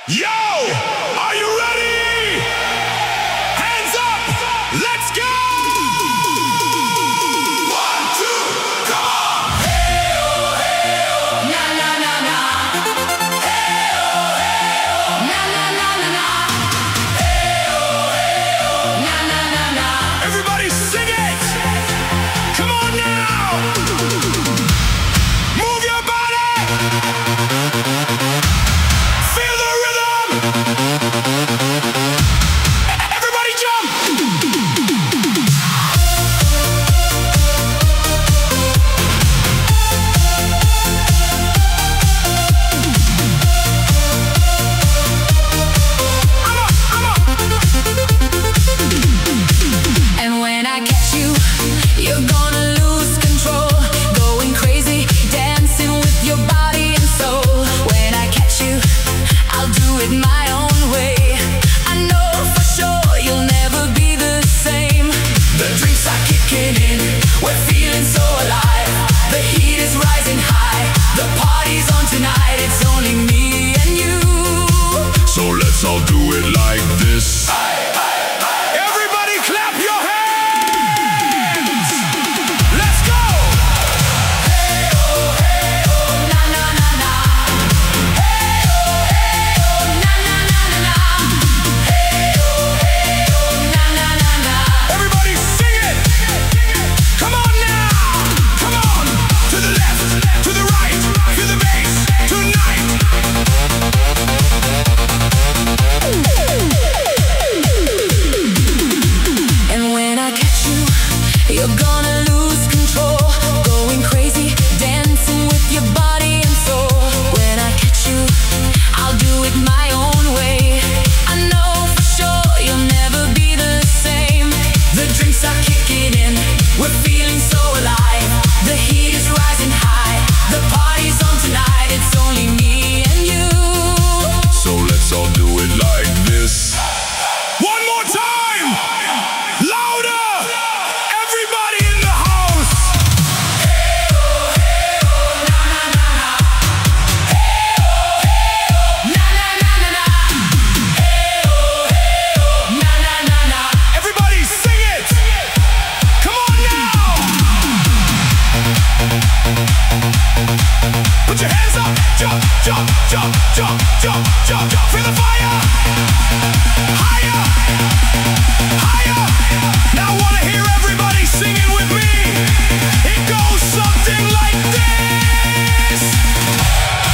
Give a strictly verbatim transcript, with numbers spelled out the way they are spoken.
Yo, are you ready? Hands up, let's go! One, two, come on! Hey oh, hey oh, na na na na. Hey oh, hey oh, na na na na na. Hey oh, hey oh, na na na na. Everybody sing it! Come on now! Move your body! Feel the rhythm! Everybody jump! I'm up, I'm up. And when I catch you, you're gonna lose control. Going crazy, dancing with your body and soul. When I catch you, I'll do it my own way. I know for sure you'll never be the same. The drinks are kicking in, we're feeling so alive. The heat is rising high, the party's on tonight. It's only me and you. So let's all do it like this. Everybody clap your hands. Let's go. Hey oh, hey oh, na na na na. Hey oh, hey oh, na na na na na. Hey oh, hey oh, na na na na. Everybody sing it. Come on now. Come on. To the left, to the right. Feel the bass tonight. And when I catch you, you're gonna lose control. Going crazy, dancing with your body and soul. When I catch you, I'll do it my own way. I know for sure you'll never be the same. The drinks are kicking in, we're feeling so alive. The heat is rising high, the party's on tonight. It's only me and you. So let's all do it like this. One more time! Louder! Everybody in the house! Hey oh, hey oh, na na na na. Hey oh, hey oh, na na na na na. Hey oh, hey oh, na na na na. Everybody sing it! Come on now! Put your hands up! Jump, jump, jump, jump, jump, jump, jump. Feel the fire! Higher! Higher! Now I wanna hear everybody singing with me. It goes something like this.